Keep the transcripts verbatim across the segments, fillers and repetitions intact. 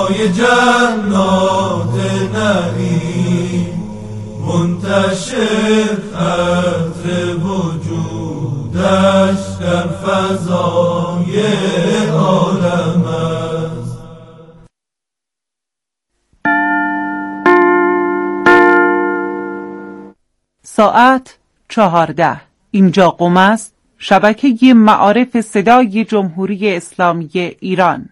های جنات نعیم منتشر عطر وجودش در فضای عالم است. ساعت چهارده. اینجا قم است، شبکه معارف صدای جمهوری اسلامی ایران.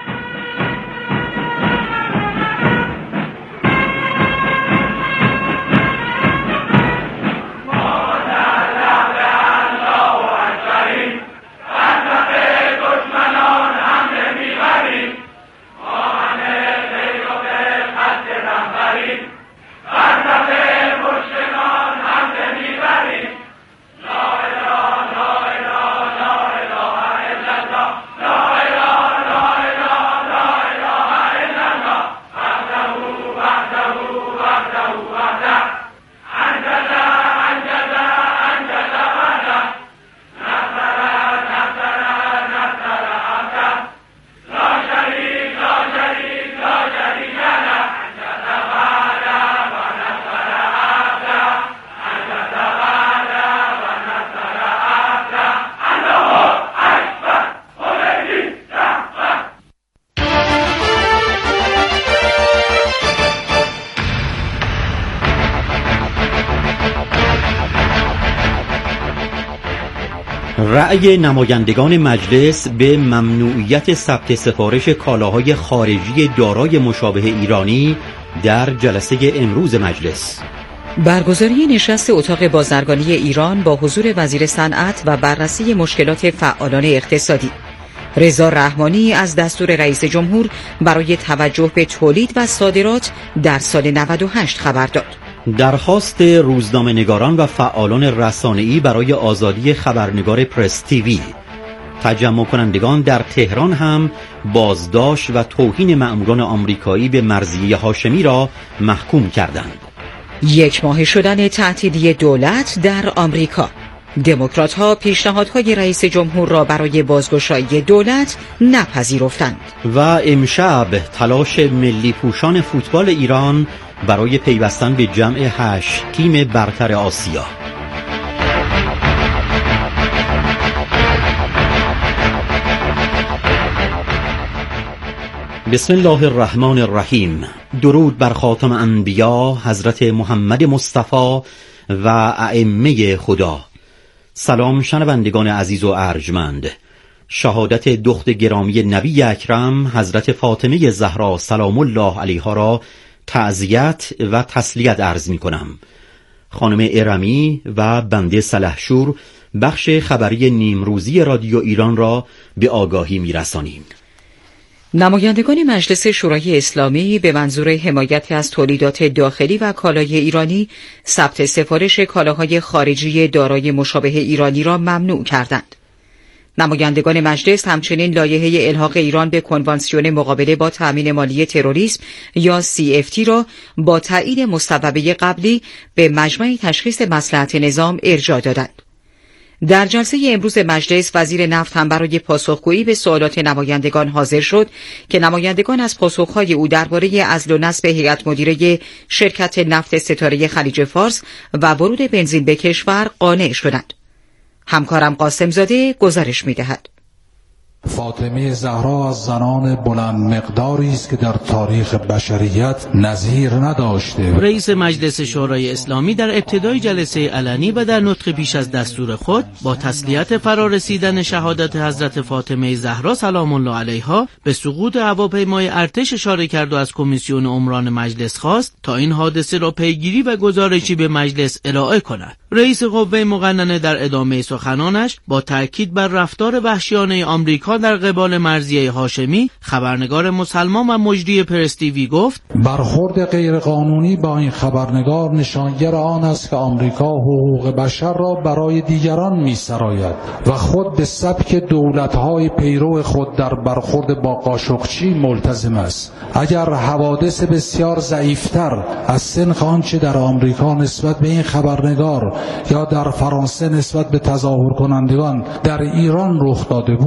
رأی نمایندگان مجلس به ممنوعیت ثبت سفارش کالاهای خارجی دارای مشابه ایرانی در جلسه امروز مجلس. برگزاری نشست اتاق بازرگانی ایران با حضور وزیر صنعت و بررسی مشکلات فعالان اقتصادی. رضا رحمانی از دستور رئیس جمهور برای توجه به تولید و صادرات در سال نود و هشت خبر داد. درخواست روزنامه‌نگاران و فعالان رسانه‌ای برای آزادی خبرنگار پرس تیوی. تجمع کنندگان در تهران هم بازداشت و توهین مأموران آمریکایی به مرضیه هاشمی را محکوم کردند. یک ماه شدن تعطیلی دولت در آمریکا. دموکرات‌ها پیشنهادهای رئیس جمهور را برای بازگشایی دولت نپذیرفتند. و امشب تلاش ملی پوشان فوتبال ایران برای پیوستن به جمع هشت تیم برتر آسیا. بسم الله الرحمن الرحیم. درود بر خاتم انبیا حضرت محمد مصطفی و ائمه خدا. سلام شنوندگان عزیز و ارجمند. شهادت دختر گرامی نبی اکرم حضرت فاطمه زهرا سلام الله علیها را تعزیت و تسلیت عرض می کنم. خانم ارمی و بنده سلحشور بخش خبری نیمروزی رادیو ایران را به آگاهی می رسانیم. نمایندگان مجلس شورای اسلامی به منظور حمایت از تولیدات داخلی و کالای ایرانی ثبت سفارش کالاهای خارجی دارای مشابه ایرانی را ممنوع کردند. نمایندگان مجلس همچنین لایحه الحاق ایران به کنوانسیون مقابله با تأمین مالی تروریسم یا سی اف تی را با تایید مصوبه قبلی به مجمع تشخیص مصلحت نظام ارجاع دادند. در جلسه امروز مجلس وزیر نفت هم برای پاسخگویی به سوالات نمایندگان حاضر شد که نمایندگان از پاسخهای او درباره عزل و نصب هیئت مدیره شرکت نفت ستاره خلیج فارس و ورود بنزین به کشور قانع شدند. همکارم قاسم زاده گزارش می‌دهد. فاطمه زهرا از زنان بلند مقداری است که در تاریخ بشریت نظیر نداشته. رئیس مجلس شورای اسلامی در ابتدای جلسه علنی و در نطق پیش از دستور خود با تسلیت فرارسیدن شهادت حضرت فاطمه زهرا سلام الله علیها به سقوط هواپیمای ارتش اشاره کرد و از کمیسیون عمران مجلس خواست تا این حادثه را پیگیری و گزارشی به مجلس ارائه کند. رئیس قوه مقننه در ادامه سخنانش با تاکید بر رفتار وحشیانه آمریکا در قبال مرضیه هاشمی، خبرنگار مسلمان و مجری پرس تیوی گفت: برخورد غیرقانونی با این خبرنگار نشانگر آن است که آمریکا حقوق بشر را برای دیگران می‌سراید و خود به سبک دولت‌های پیرو خود در برخورد با قاشقچی ملتزم است. اگر حوادث بسیار ضعیفتر از سنخ آنچه در آمریکا نسبت به این خبرنگار یا در فرانسه نسبت به تظاهر کنندگان در ایران رخ داده بود،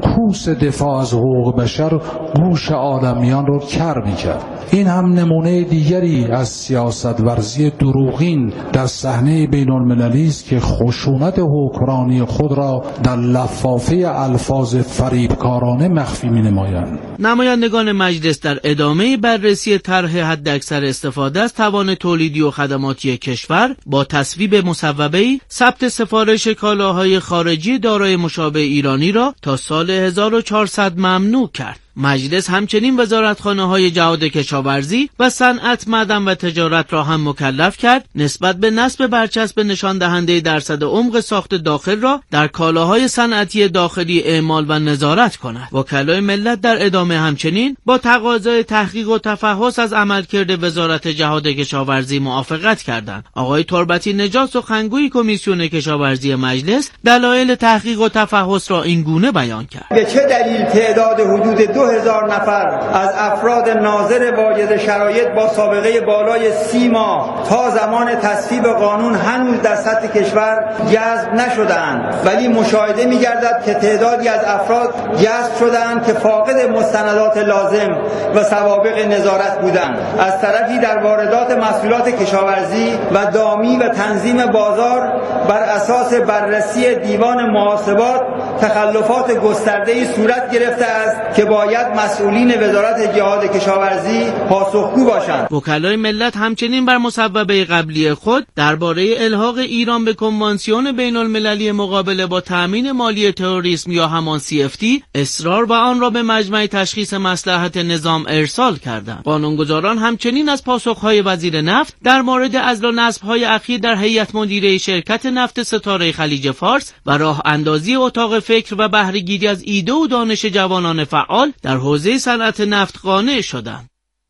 کوس دفاع از حقوق بشر گوش عالمیان رو کر میکرد. این هم نمونه دیگری از سیاست ورزی دروغین در صحنه بین المللی است که خشونت حکمرانی خود را در لفافه الفاظ فریبکارانه مخفی می نمایند. نمایندگان مجلس در ادامه بررسی طرح حداکثر استفاده از توان تولیدی و خدماتی کشور با تصویب مصوبه‌ای ثبت سفارش کالاهای خارجی دارای مشابه ایرانی را تا سال هزار و چهارصد ممنوع کرد. مجلس همچنین وزارتخانه‌های جهاد کشاورزی و صنعت، معدن و تجارت را هم مکلف کرد نسبت به نصب برچسب نشان دهنده درصد عمق ساخت داخل را در کالاهای صنعتی داخلی اعمال و نظارت کند. وکلای ملت در ادامه همچنین با تقاضای تحقیق و تفحص از عملکرد وزارت جهاد کشاورزی موافقت کردند. آقای تربتی نژاد، سخنگوی کمیسیون کشاورزی مجلس، دلایل تحقیق و تفحص را این گونه بیان کرد: به چه دلیل تعداد حدود دو هزار نفر از افراد ناظر واجد شرایط با سابقه بالای سی ماه تا زمان تصویب قانون هنوز در سطح کشور جذب نشدند، ولی مشاهده می‌گردد که تعدادی از افراد جذب شدند که فاقد مستندات لازم و سوابق نظارت بودند. از طرفی در واردات محصولات کشاورزی و دامی و تنظیم بازار بر اساس بررسی دیوان محاسبات تخلفات گسترده‌ای صورت گرفته است که باید مسئولین وزارت جهاد کشاورزی پاسخگو باشند. وکلای ملت همچنین بر مصوبه قبلی خود درباره الحاق ایران به کنوانسیون بین المللی مقابله با تأمین مالی تروریسم یا همان سی اف تی اصرار و آن را به مجمع تشخیص مصلحت نظام ارسال کردند. قانونگذاران همچنین از پاسخهای وزیر نفت در مورد عزل و نصب‌های اخیر در هیئت مدیره شرکت نفت ستاره خلیج فارس و راه اندازی اتاق فکر و بهره گیری از ایده و دانش جوانان فعال در حوزه صنعت نفت قانع شدند.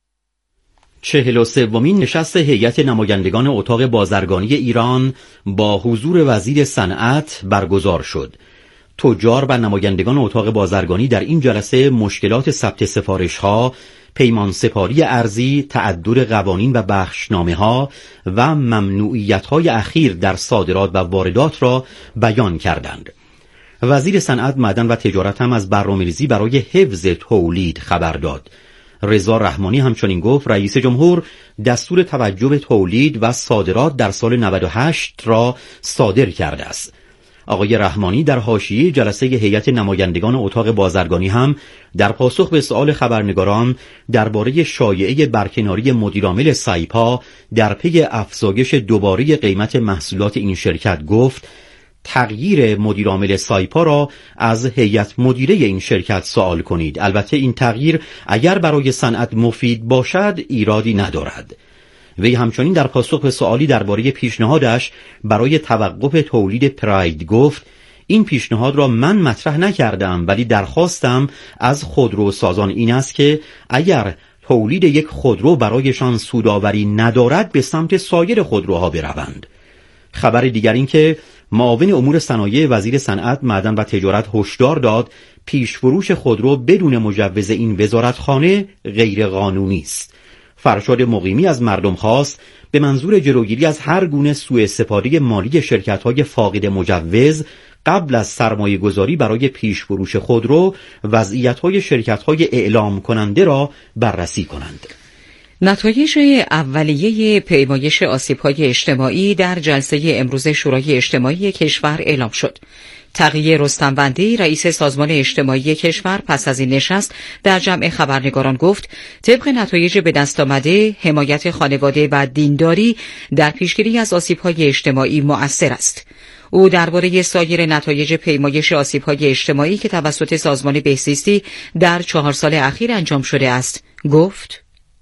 چهل و سومین نشست هیئت نمایندگان اتاق بازرگانی ایران با حضور وزیر صنعت برگزار شد. تجار و نمایندگان اتاق بازرگانی در این جلسه مشکلات ثبت سفارش‌ها، پیمان سپاری ارزی، تعدد قوانین و بخشنامه‌ها و ممنوعیت‌های اخیر در صادرات و واردات را بیان کردند. وزیر صنعت، معدن و تجارت هم از برنامه‌ریزی برای حفظ تولید خبر داد. رضا رحمانی همچنین گفت رئیس جمهور دستور توجه به تولید و صادرات در سال نود و هشت را صادر کرده است. آقای رحمانی در حاشیه جلسه هیئت نمایندگان اتاق بازرگانی هم در پاسخ به سؤال خبرنگاران درباره شایعه برکناری مدیرعامل سایپا در پی افزایش دوباره قیمت محصولات این شرکت گفت تغییر مدیرعامل سایپا را از هیئت مدیره این شرکت سوال کنید. البته این تغییر اگر برای صنعت مفید باشد ایرادی ندارد. وی همچنین در پاسخ به سوالی درباره پیشنهادش برای توقف تولید پراید گفت این پیشنهاد را من مطرح نکردم، ولی درخواستم از خودروسازان این است که اگر تولید یک خودرو برایشان سودآوری ندارد به سمت سایر خودروها بروند. خبر دیگر این که معاون امور صنایع وزیر صنعت، معدن و تجارت هشدار داد پیش فروش خودرو بدون مجوز این وزارتخانه غیر قانونی است. فرشاد مقیمی از مردم خواست به منظور جلوگیری از هر گونه سوء استفاده مالی شرکت‌های فاقد مجوز قبل از سرمایه گذاری برای پیش فروش خودرو وضعیت‌های شرکت‌های اعلام کننده را بررسی کنند. نتایج اولیه پیمایش آسیب‌های اجتماعی در جلسه امروز شورای اجتماعی کشور اعلام شد. تقی رستموندی، رئیس سازمان اجتماعی کشور، پس از این نشست در جمع خبرنگاران گفت طبق نتایج به دست آمده حمایت خانواده و دینداری در پیشگیری از آسیب‌های اجتماعی مؤثر است. او درباره سایر نتایج پیمایش آسیب‌های اجتماعی که توسط سازمان بهزیستی در چهار سال اخیر انجام شده است گفت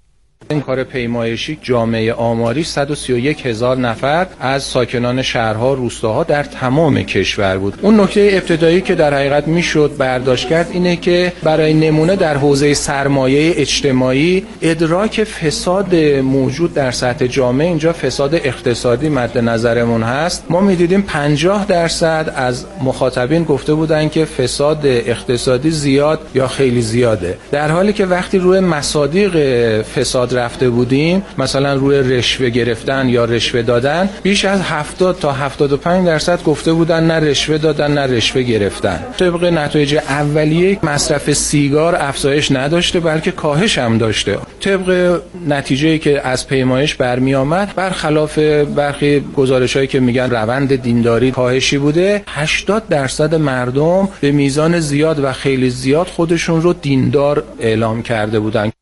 این کار پیمایشی جامعه آماری صد و سی و یک هزار نفر از ساکنان شهرها، روستاها در تمام کشور بود. اون نکته ابتدایی که در حقیقت میشد برداشت کرد اینه که برای نمونه در حوزه سرمایه اجتماعی ادراک فساد موجود در سطح جامعه، اینجا فساد اقتصادی مد نظرمون هست، ما میدیدیم پنجاه درصد از مخاطبین گفته بودن که فساد اقتصادی زیاد یا خیلی زیاده، در حالی که وقتی روی مصادیق فساد رفته بودیم، مثلا روی رشوه گرفتن یا رشوه دادن، بیش از هفتاد تا هفتاد و پنج درصد گفته بودن نه رشوه دادن نه رشوه گرفتن. طبق نتایج اولیه مصرف سیگار افزایش نداشته بلکه کاهش هم داشته. طبق نتیجه‌ای که از پیمایش برمی آمد، برخلاف برخی گزارش‌هایی که میگن روند دینداری کاهشی بوده، هشتاد درصد مردم به میزان زیاد و خیلی زیاد خودشون رو دیندار اعلام کرده بودند.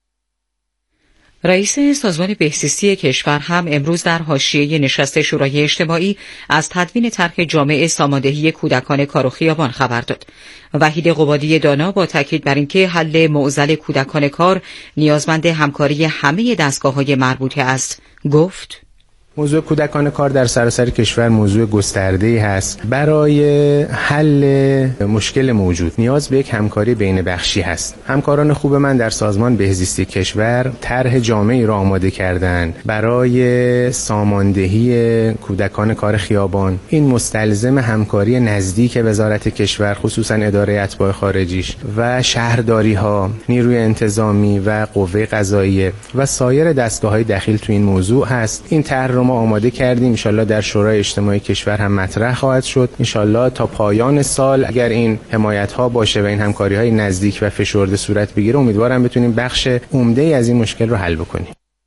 رئیس سازمان بهزیستی کشور هم امروز در حاشیه نشست شورای اجتماعی از تدوین طرح جامع ساماندهی کودکان کار و خیابان خبر داد. وحید قبادی دانا با تاکید بر اینکه حل معضل کودکان کار نیازمند همکاری همه دستگاه‌های مربوطه است، گفت: موضوع کودکان کار در سراسر کشور موضوع گسترده‌ای هست. برای حل مشکل موجود نیاز به یک همکاری بین بخشی هست. همکاران خوب من در سازمان بهزیستی کشور طرح جامعی را آماده کردند برای ساماندهی کودکان کار خیابان. این مستلزم همکاری نزدیک وزارت کشور، خصوصا اداره اتباع خارجیش و شهرداری‌ها، نیروی انتظامی و قوه قضاییه و سایر دستگاه‌های دخیل تو این موضوع هست. این طرح ما آماده کردیم، انشالله در شورای اجتماعی کشور هم مطرح خواهد شد. انشالله تا پایان سال اگر این حمایت ها باشه و این همکاری های نزدیک و فشرده صورت بگیره، امیدوارم بتونیم بخش عمده ای از این مشکل رو حل بکنیم.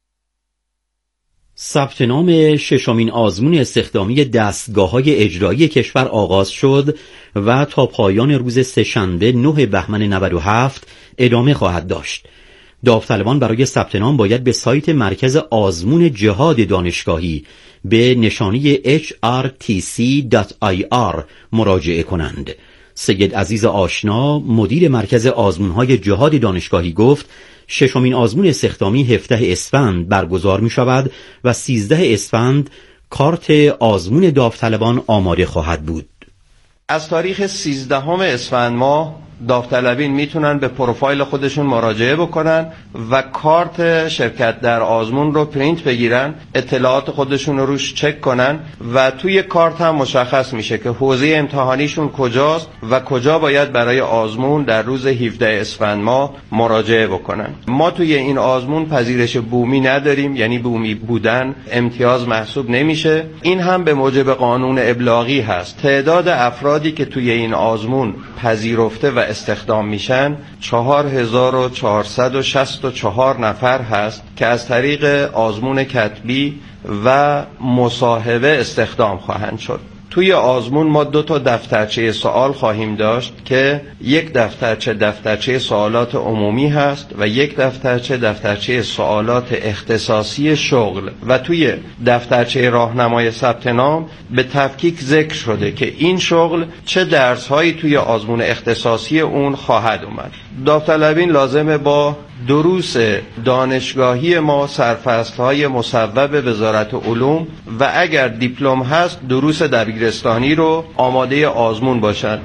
ثبت نام ششمین آزمون استخدامی دستگاه‌های اجرایی کشور آغاز شد و تا پایان روز سه‌شنبه نه بهمن نود و هفت ادامه خواهد داشت. داوطلبان برای ثبت نام باید به سایت مرکز آزمون جهاد دانشگاهی به نشانی اچ آر تی سی دات آی آر مراجعه کنند. سید عزیز آشنا مدیر مرکز آزمون‌های جهاد دانشگاهی گفت ششمین آزمون استخدامی هفدهم اسفند برگزار می شود و سیزدهم اسفند کارت آزمون داوطلبان آماده خواهد بود. از تاریخ سیزدهم اسفند ماه داوطلبین میتونن به پروفایل خودشون مراجعه بکنن و کارت شرکت در آزمون رو پرینت بگیرن، اطلاعات خودشون رو روش چک کنن و توی کارت هم مشخص میشه که حوزه امتحانیشون کجاست و کجا باید برای آزمون در روز هفدهم اسفند ماه مراجعه بکنن. ما توی این آزمون پذیرش بومی نداریم، یعنی بومی بودن امتیاز محسوب نمیشه. این هم به موجب قانون ابلاغی هست. تعداد افرادی که توی این آزمون پذیرفته و استخدام میشن چهار هزار و چهارصد و شصت و چهار نفر هست که از طریق آزمون کتبی و مصاحبه استخدام خواهند شد. توی آزمون ما دو تا دفترچه سوال خواهیم داشت که یک دفترچه دفترچه سوالات عمومی هست و یک دفترچه دفترچه سوالات اختصاصی شغل و توی دفترچه راهنمای ثبت نام به تفکیک ذکر شده که این شغل چه درس‌هایی توی آزمون اختصاصی اون خواهد اومد. داوطلبین لازمه با دروس دانشگاهی ما سرفصل‌های مصوب وزارت علوم و اگر دیپلم هست دروس دبیرستانی رو آماده آزمون باشند.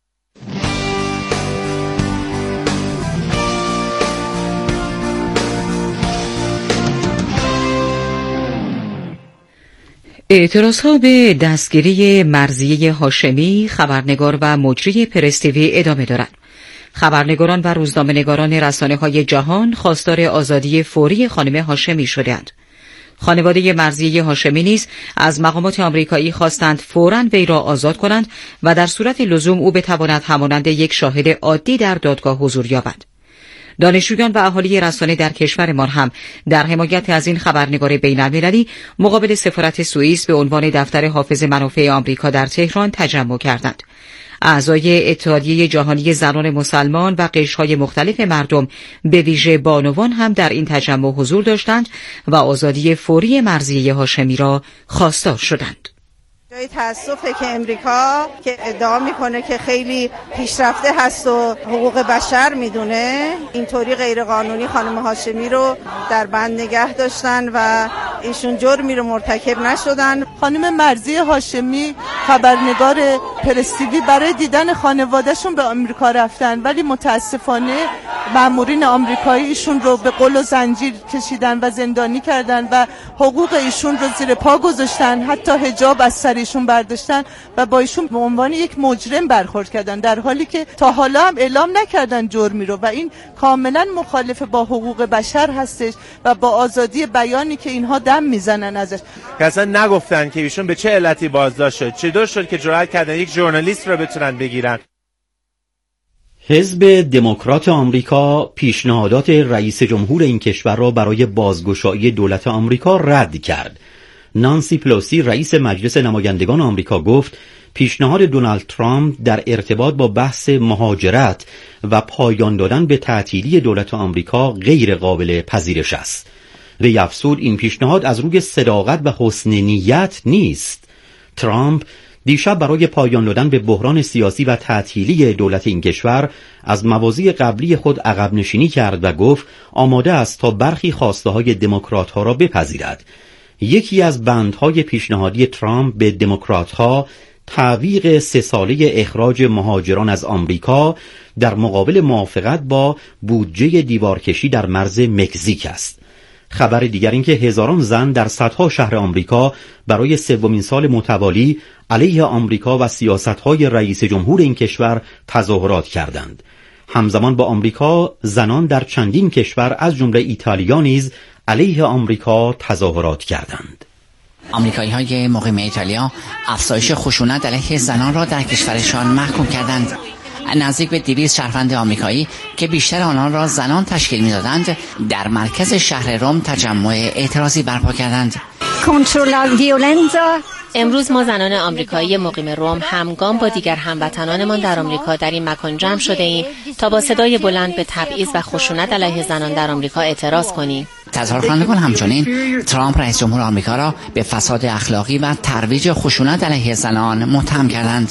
اعتراضها به دستگیری مرضیه هاشمی، خبرنگار و مجری پرس تیوی ادامه دارند. خبرنگاران و روزنامه‌نگاران رسانه‌های جهان خواستار آزادی فوری خانم هاشمی شدند. خانواده مرضیه هاشمی نیز از مقامات آمریکایی خواستند فوراً وی را آزاد کنند و در صورت لزوم او بتواند همانند یک شاهد عادی در دادگاه حضور یابد. دانشجویان و اهالی رسانه در کشورمان هم در حمایت از این خبرنگار بین‌المللی مقابل سفارت سوئیس به عنوان دفتر حافظ منافع آمریکا در تهران تجمع کردند. اعضای اتحادیه جهانی زنان مسلمان و قشرهای مختلف مردم به ویژه بانوان هم در این تجمع حضور داشتند و آزادی فوری مرضیه هاشمی را خواستار شدند. جای تأسفه که امریکا که ادعا میکنه که خیلی پیشرفته هست و حقوق بشر میدونه، اینطوری غیر قانونی خانم هاشمی رو در بند نگه داشتن و ایشون جرمی رو مرتکب نشدن. خانم مرضیه هاشمی خبرنگار پرس تیوی برای دیدن خانوادهشون به آمریکا رفتن، ولی متاسفانه مامورین آمریکایی ایشون رو به قل و زنجیر کشیدن و زندانی کردن و حقوق ایشون رو زیر پا گذاشتن، حتی حجاب از سر ایشون برداشتن و با ایشون به عنوان یک مجرم برخورد کردن، در حالی که تا حالا هم اعلام نکردن جرمی رو و این کاملا مخالف با حقوق بشر هستش و با آزادی بیانی که اینها دم میزنن ازش. اصلا نگفتن که ایشون به چه علتی بازداشت شد، چطور شد که جرأت کردن یک ژورنالیست رو بتونن بگیرن. حزب دموکرات آمریکا پیشنهادات رئیس جمهور این کشور را برای بازگشایی دولت آمریکا رد کرد. نانسی پلوسی رئیس مجلس نمایندگان آمریکا گفت پیشنهاد دونالد ترامپ در ارتباط با بحث مهاجرت و پایان دادن به تعطیلی دولت آمریکا غیر قابل پذیرش است. وی افزود این پیشنهاد از روی صداقت و حسن نیت نیست. ترامپ دیشب برای پایان دادن به بحران سیاسی و تعطیلی دولت این کشور از مواضیع قبلی خود عقب نشینی کرد و گفت آماده است تا برخی خواسته‌های دموکرات‌ها را بپذیرد. یکی از بندهای پیشنهادی ترامپ به دموکرات‌ها تعویق سه ساله اخراج مهاجران از آمریکا در مقابل موافقت با بودجه دیوارکشی در مرز مکزیک است. خبر دیگر این که هزاران زن در صدها شهر آمریکا برای سومین سال متوالی علیه آمریکا و سیاست‌های رئیس جمهور این کشور تظاهرات کردند. همزمان با آمریکا زنان در چندین کشور از جمله ایتالیا نیز علیه آمریکا تظاهرات کردند. آمریکایی‌های مقیم ایتالیا افزایش خشونت علیه زنان را در کشورشان محکوم کردند. نزدیک به دویست شهروند آمریکایی که بیشتر آنان را زنان تشکیل می‌دادند در مرکز شهر روم تجمع اعتراضی برپا کردند. امروز ما زنان آمریکایی مقیم روم همگام با دیگر هموطنانمان در آمریکا در این مکان جمع شده ایم تا با صدای بلند به تبعیض و خشونت علیه زنان در آمریکا اعتراض کنیم. تظاهرکنندگان همچنین ترامپ رئیس جمهور آمریکا را به فساد اخلاقی و ترویج خشونت علیه زنان متهم کردند.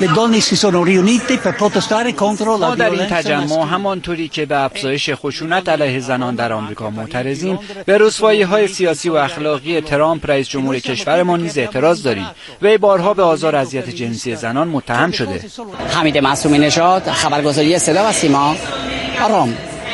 ما در این تجمع همانطوری که به افزایش خشونت علیه زنان در آمریکا معترضیم، به رسوایی‌های سیاسی و اخلاقی ترامپ رئیس جمهور کشورمان نیز اعتراض داریم. وی بارها به آزار و اذیت جنسی زنان متهم شده. حمید معصومی نژاد، خبرگزاری صدا و سیما، روم.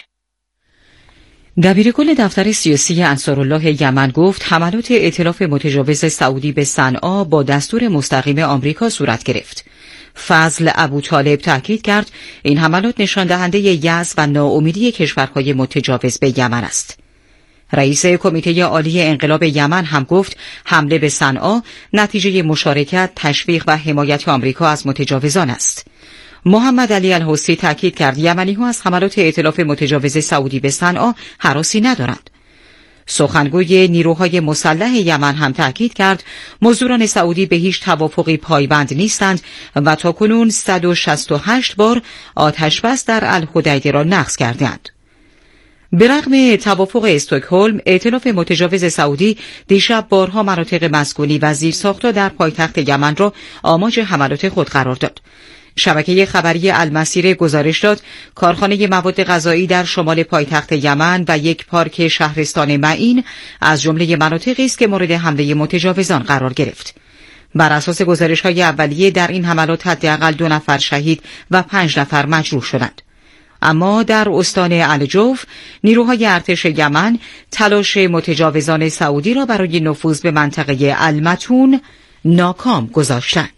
دبیرکل دفتر سیاسی انصارالله یمن گفت حملات ائتلاف متجاوز سعودی به صنعا با دستور مستقیم آمریکا صورت گرفت. فضل ابوطالب تاکید کرد این حملات نشان دهنده یأس و ناامیدی کشورهای متجاوز به یمن است. رئیس کمیته عالی انقلاب یمن هم گفت حمله به صنعا نتیجه مشارکت، تشویق و حمایت آمریکا از متجاوزان است. محمد علی الحوثی تاکید کرد یمنی‌ها از حملات ائتلاف متجاوز سعودی به صنعا هراسی ندارند. سخنگوی نیروهای مسلح یمن هم تاکید کرد مزدوران سعودی به هیچ توافقی پایبند نیستند و تاکنون صد و شصت و هشت بار آتشبس در الحدیده را نقض کردند. به رغم توافق استکهلم، ائتلاف متجاوز سعودی دیشب بارها مناطق مسکونی و زیرساخت‌ها در پایتخت یمن را آماج حملات خود قرار داد. شبکه خبری المسیر گزارش داد کارخانه مواد غذایی در شمال پایتخت یمن و یک پارک شهرستان معین از جمله مناطقی است که مورد حمله متجاوزان قرار گرفت. بر اساس گزارش‌های اولیه در این حملات حداقل دو نفر شهید و پنج نفر مجروح شدند. اما در استان الجوف نیروهای ارتش یمن تلاش متجاوزان سعودی را برای نفوذ به منطقه المتون ناکام گذاشتند.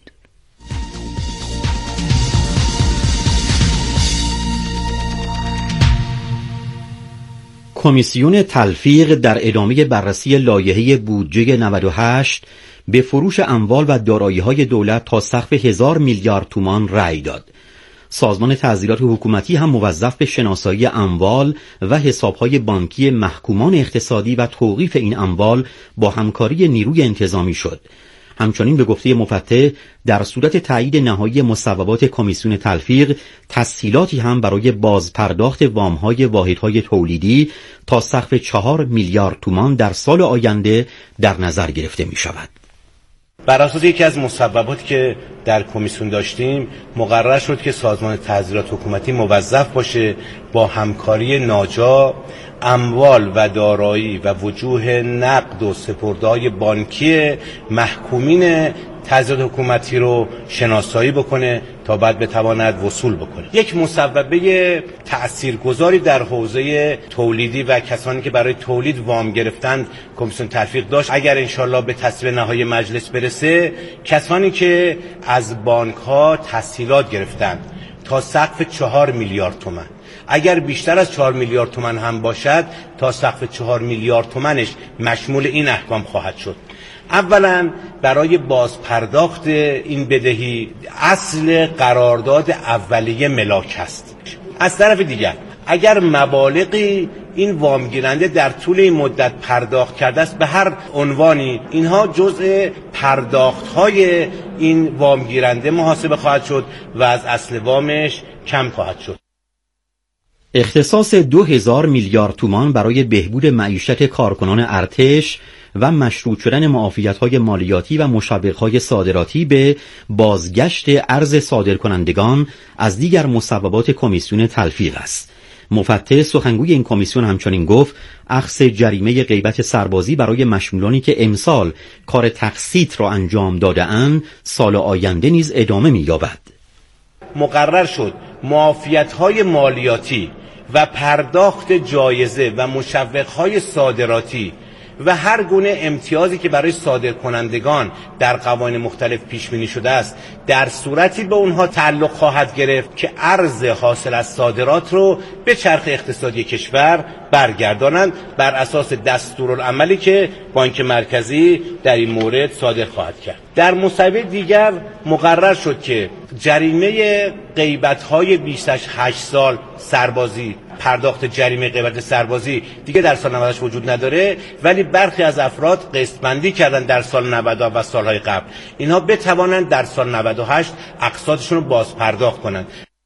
کمیسیون تلفیق در ادامه بررسی لایحه بودجه نود و هشت به فروش اموال و دارایی‌های دولت تا سقف هزار میلیارد تومان رأی داد. سازمان تعزیرات حکومتی هم موظف به شناسایی اموال و حسابهای بانکی محکومان اقتصادی و توقیف این اموال با همکاری نیروی انتظامی شد. همچنین به گفته مفتح در صورت تایید نهایی مصوبات کمیسیون تلفیق تسهیلاتی هم برای بازپرداخت وام‌های واحدهای تولیدی تا سقف چهار میلیارد تومان در سال آینده در نظر گرفته می شود. بر اساس یکی از مصوباتی که در کمیسیون داشتیم مقرر شد که سازمان تعزیرات حکومتی موظف باشه با همکاری ناجا اموال و دارایی و وجوه نقد و سپرده‌های بانکی محکومین تضاد حکومتی رو شناسایی بکنه تا بعد بتواند وصول بکنه. یک مصوبه تاثیرگذاری در حوزه تولیدی و کسانی که برای تولید وام گرفتند کمیسیون تلفیق داشت. اگر انشالله به تصویب نهایی مجلس برسه، کسانی که از بانک ها تسهیلات گرفتند تا سقف چهار میلیارد تومان، اگر بیشتر از چهار میلیارد تومان هم باشد تا سقف چهار میلیارد تومانش مشمول این احکام خواهد شد. اولا برای بازپرداخت این بدهی اصل قرارداد اولیه ملاک است. از طرف دیگر اگر مبالغی این وامگیرنده در طول این مدت پرداخت کرده است به هر عنوانی، اینها جزء پرداخت‌های این وامگیرنده محاسبه خواهد شد و از اصل وامش کم خواهد شد. اختصاص دو هزار میلیارد تومان برای بهبود معیشت کارکنان ارتش و مشروط شدن معافیت‌های مالیاتی و مشوق‌های صادراتی به بازگشت ارز صادرکنندگان از دیگر مصوبات کمیسیون تلفیق است. مفتش سخنگوی این کمیسیون همچنین گفت اخذ جریمه غیبت سربازی برای مشمولانی که امسال کار تقسیط را انجام داده‌اند سال آینده نیز ادامه می‌یابد. مقرر شد معافیت‌های مالیاتی و پرداخت جایزه و مشوق‌های صادراتی و هر گونه امتیازی که برای صادرکنندگان در قوانین مختلف پیش بینی شده است در صورتی به اونها تعلق خواهد گرفت که ارز حاصل از صادرات رو به چرخ اقتصادی کشور برگردانند بر اساس دستورالعملی که بانک مرکزی در این مورد صادر خواهد کرد. در مصوبه دیگر مقرر شد که جریمه غیبت‌های بیش از هشت سال سربازی، پرداخت جریمه غیبت سربازی دیگه در سال نود و هشت وجود نداره، ولی برخی از افراد قسط بندی کردن در سال نود و سالهای قبل، اینها بتوانند در سال نود و هشت اقساطشون رو باز پرداخت کنند.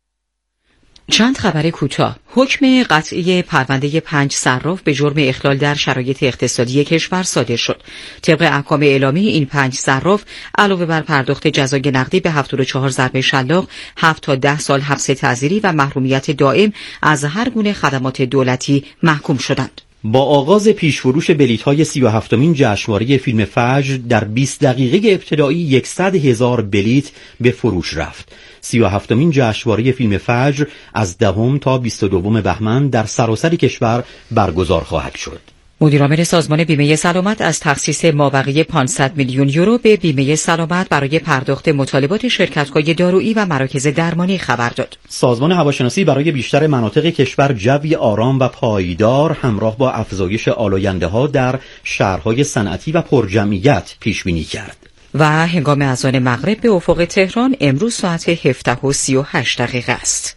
چند خبر کوتاه. حکم قطعی پرونده پنج صراف به جرم اخلال در شرایط اقتصادی کشور صادر شد. طبق احکام اعلامی این پنج صراف علاوه بر پرداخت جزای نقدی به هفتاد و چهار ضرب شلاق، هفت تا ده سال حبس تعزیری و محرومیت دائم از هر گونه خدمات دولتی محکوم شدند. با آغاز پیشفروش بلیط‌های سی و هفتمین جشنواره فیلم فجر در بیست دقیقه ابتدایی صد هزار بلیط به فروش رفت. سی و هفتمین جشنواره فیلم فجر از دهم تا بیست و دوم بهمن در سراسر کشور برگزار خواهد شد. مدیرعامل سازمان بیمه سلامت از تخصیص مابقی پانصد میلیون یورو به بیمه سلامت برای پرداخت مطالبات شرکت‌های دارویی و مراکز درمانی خبر داد. سازمان هواشناسی برای بیشتر مناطق کشور جوی آرام و پایدار همراه با افزایش آلاینده‌ها در شهرهای صنعتی و پرجمعیت پیش بینی کرد. و هنگام اذان مغرب به افق تهران امروز ساعت هفده و سی و هشت دقیقه است.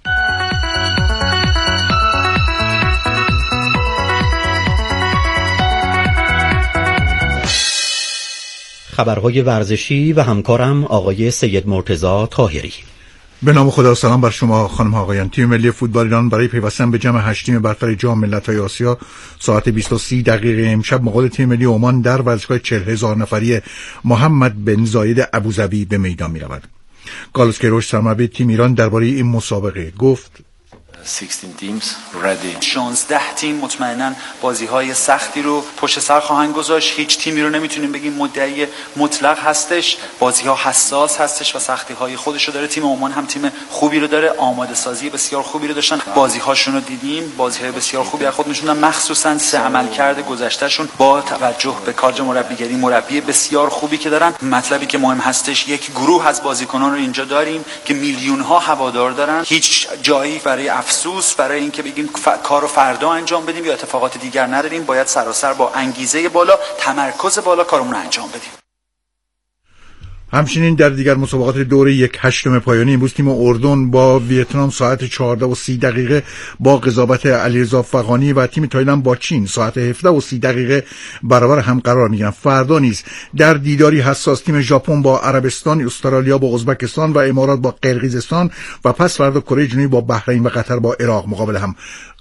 خبرهای ورزشی و همکارم آقای سید مرتضی طاهری. به نام خدا، سلام بر شما خانم ها آقایان. تیم ملی فوتبال ایران برای پیوستن به جمع هشت تیم برتر جام ملت‌های آسیا ساعت بیست و سه دقیقه امشب مقابل تیم ملی عمان در ورزشگاه چهل هزار نفری محمد بن زاید ابوظبی به میدان می‌رود. کارلوس کیروش سرمربی تیم ایران درباره این مسابقه گفت: شانزده تیم مطمئناً بازی‌های سختی رو پشت سر خواهند گذاشت. هیچ تیمی رو نمیتونیم بگیم مدعی مطلق هستش. بازی‌ها حساس هستش و سختی‌های خودش رو داره. تیم عمان هم تیم خوبی رو داره، آماده سازی بسیار خوبی رو داشتن. بازی‌هاشون رو دیدیم، بازی‌های بسیار خوبی از خود نشوندن، مخصوصاً سه عملکرد گذشته‌شون با توجه به کارج مربیگری، مربی بسیار خوبی که دارن. مطلبی که مهم هستش، یک گروه از بازیکنان رو اینجا داریم که میلیون‌ها هوادار دارن. هیچ جایی برای افسوس، برای اینکه بگیم ف... کارو فردا انجام بدیم یا اتفاقات دیگر نداریم. باید سراسر با انگیزه بالا، تمرکز بالا کارمون رو انجام بدیم. همچنین در دیگر مسابقات دوره یک هشتم پایانی امروز تیم اردن با ویتنام ساعت چهارده و سی دقیقه با قضاوت علیرضا فغانی و تیم تایلند با چین ساعت هفده و سی دقیقه برابر هم قرار میگیرند. فردا نیز در دیداری حساس تیم ژاپن با عربستان، استرالیا با ازبکستان و امارات با قرقیزستان و پس فردا کره جنوبی با بحرین و قطر با عراق مقابل هم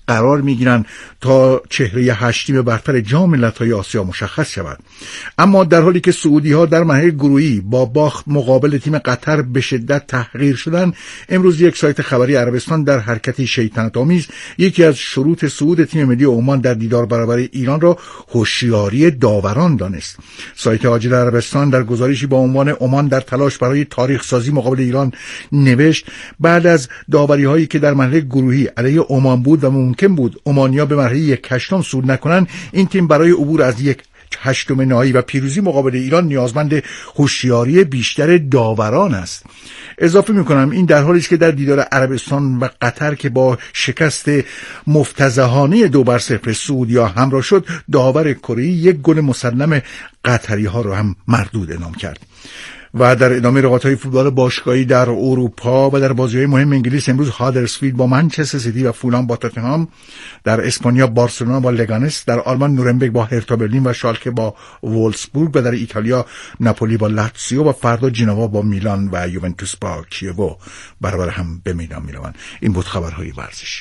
قرار میگیرند تا چهره هشتیم برتر جام ملت‌های آسیا مشخص شود. اما در حالی که سعودی‌ها در مرحله گروهی با باخت مقابل تیم قطر به شدت تحقیر شدند، امروز یک سایت خبری عربستان در حرکتی شیطنت‌آمیز یکی از شروط صعود تیم ملی عمان در دیدار برابر ایران را هوشیاری داوران دانست. سایت عاجل عربستان در گزارشی با عنوان عمان در تلاش برای تاریخ سازی مقابل ایران نوشت بعد از داوری‌هایی که در مرحله گروهی علیه عمان بود و ممکن بود عمانی‌ها به مرحله یک هشتم صعود نکنند، این تیم برای عبور از یک هشتم نهایی و پیروزی مقابل ایران نیازمند هوشیاری بیشتر داوران است. اضافه می‌کنم این در حالی است که در دیدار عربستان و قطر که با شکست مفتضحانه دو بر صفر سعودیا همراه شد، داور کره‌ای یک گل مسلم قطری‌ها را هم مردود اعلام کرد. و در ادامه رقابت‌های فوتبال باشگاهی در اروپا و در بازی‌های مهم انگلیس، امروز هادرسفیلد با منچستر سیتی و فولام با تاتنهام، در اسپانیا بارسلونا با لگانس، در آلمان نورنبرگ با هرتا برلین و شالکه با وولسبورگ و در ایتالیا ناپولی با لاتزیو و فردا جنوا با میلان و یوونتوس با کیوو برابر هم به میدان میروند. این بود خبرهای ورزشی.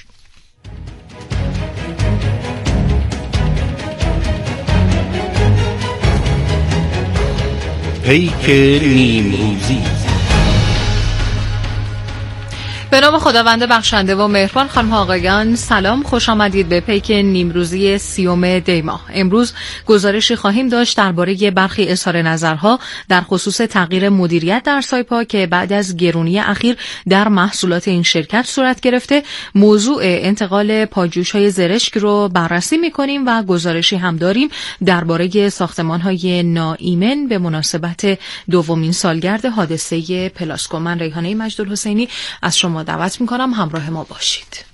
پیک نیمروزی. به نام خداوند بخشنده و مهربان. خانم ها آقایان سلام، خوش آمدید به پیک نیمروزی سیوم دی ماه. امروز گزارشی خواهیم داشت درباره برخی اظهار نظرها در خصوص تغییر مدیریت در سایپا که بعد از گرونی اخیر در محصولات این شرکت صورت گرفته. موضوع انتقال پاجوش‌های زرشک رو بررسی می‌کنیم و گزارشی هم داریم درباره ساختمان‌های ناایمن به مناسبت دومین سالگرد حادثه پلاسکو. من ریحانه مجدالحسینی از شما دعوت میکنم همراه ما باشید.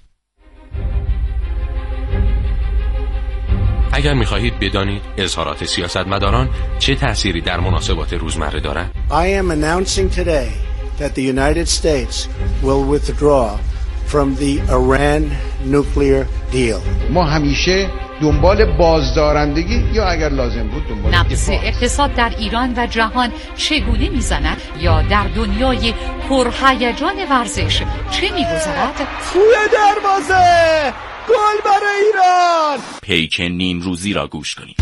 اگر میخواهید بدانید اظهارات سیاستمداران چه تأثیری در مناسبات روزمره دارند. I am announcing today that the United States will withdraw from the Iran nuclear deal. ما همیشه دنبال بازدارندگی یا اگر لازم بود دنبال نبض اقتصاد در ایران و جهان چگونه میزند یا در دنیای پرهیجان ورزش چه میگذرد؟ توی دروازه گل برای ایران. پیک نیم روزی را گوش کنید.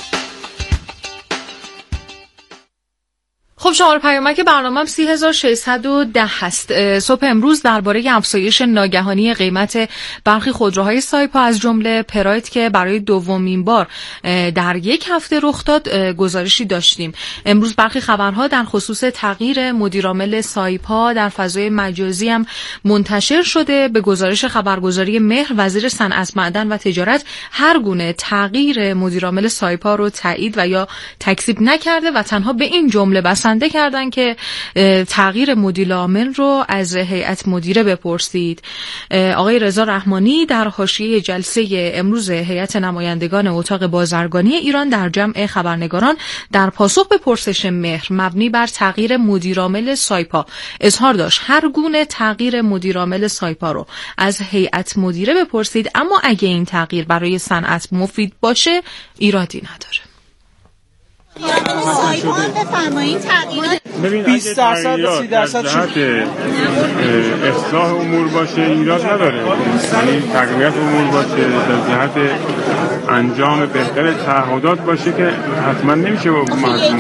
خب شماره پیامک برنامه‌ام سی هزار و ششصد و ده هست. صبح امروز درباره افزایش ناگهانی قیمت برخی خودروهای سایپا از جمله پراید که برای دومین بار در یک هفته رخ داد گزارشی داشتیم. امروز برخی خبرها در خصوص تغییر مدیرعامل سایپا در فضای مجازی هم منتشر شده. به گزارش خبرگزاری مهر، وزیر صنعت، معدن و تجارت هر گونه تغییر مدیرعامل سایپا رو تایید و یا تکذیب نکرده و تنها به این جمله بسنده کردن که تغییر مدیر عامل رو از هیئت مدیره بپرسید. آقای رضا رحمانی در حاشیه جلسه امروز هیئت نمایندگان اتاق بازرگانی ایران در جمع خبرنگاران در پاسخ به پرسش مهر مبنی بر تغییر مدیر عامل سایپا اظهار داشت هر گونه تغییر مدیر عامل سایپا رو از هیئت مدیره بپرسید، اما اگه این تغییر برای صنعت مفید باشه ایرادی نداره. بیست درصد و سی درصد اصلاح امور باشه ایراد نداره، یعنی تقویت امور باشه در جهت انجام بهتر تعهدات باشه که حتما نمیشه با مردم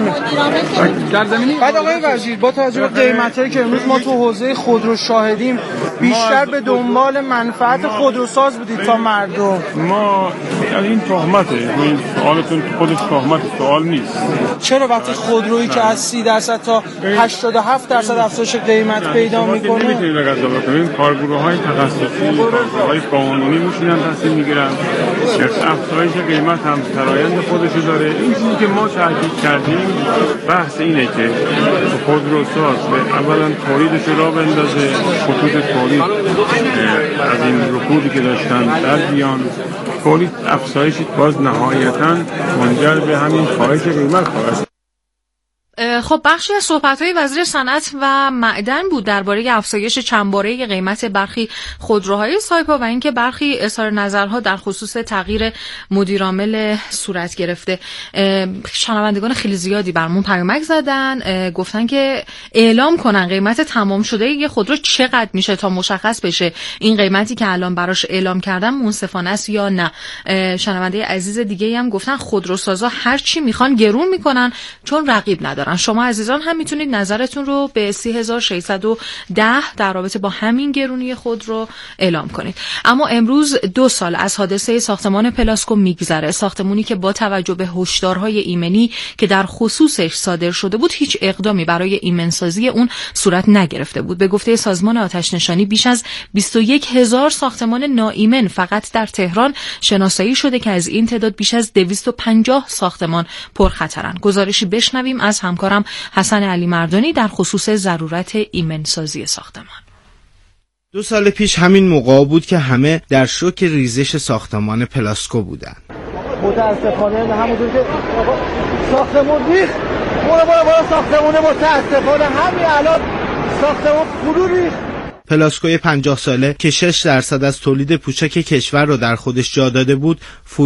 بعد. آقای وزیر با توجه به قیمتایی که امروز ما تو حوزه خودرو شاهدیم بیشتر به دنبال منفعت خودروساز بودید تا مردم. ما این تهمته، این سوالتون خودش تهمت، سوال نیست. چرا وقتی خودرویی که از سی درصد تا هشتاد و هفت درصد افزایش قیمت پیدا میکنه نمیتونید قضاوت کنید؟ کارگروه‌های تخصصی، کارگروه‌های قانونی میشینن تصمیم میگیرن. افزایش قیمت هم فرآیند خودشو داره. این چیزی که ما تاکید کردیم بحث اینه که خودروساز اولا تولیدش را بندازه، خطوط تولید از این رکودی که داشتن در بیان، تولید افزایش باز نهایتاً منجر به همین کاهش قیمت خواهد. خب بخشی از صحبت‌های وزیر صنعت و معدن بود درباره افزایش چندباره قیمت برخی خودروهای سایپا و اینکه برخی اظهار نظرها در خصوص تغییر مدیرعامل صورت گرفته. شنوندگان خیلی زیادی برامون پیامک زدن، گفتن که اعلام کنن قیمت تمام شده یه خودرو چقدر میشه تا مشخص بشه این قیمتی که الان براش اعلام کردن منصفانه است یا نه. شنونده عزیز دیگه هم گفتن خودروسازا هر چی میخوان گرون میکنن چون رقیب ندارن. شما عزیزان هم میتونید نظرتون رو به سی هزار و ششصد و ده در رابطه با همین گرونی خودرو اعلام کنید. اما امروز دو سال از حادثه ساختمان پلاسکو میگذره، ساختمانی که با توجه به هشدارهای ایمنی که در خصوصش صادر شده بود هیچ اقدامی برای ایمنسازی اون صورت نگرفته بود. به گفته سازمان آتش نشانی بیش از بیست و یک هزار ساختمان ناایمن فقط در تهران شناسایی شده که از این تعداد بیش از دویست و پنجاه ساختمان پرخطرن. گزارشی بشنویم از همکارم حسن علی مردانی در خصوص ضرورت ایمنسازی ساختمان. دو سال پیش همین موقع بود که همه در شوک ریزش ساختمان پلاسکو بودن. متاسفانه همونطور که ساختمون ریخت، برو برو برو ساختمون متاسفانه همین الان ساختمون فرو ریخت. پلاسکوی پنجاه ساله که شش درصد از تولید پوشک کشور رو در خودش جا داده بود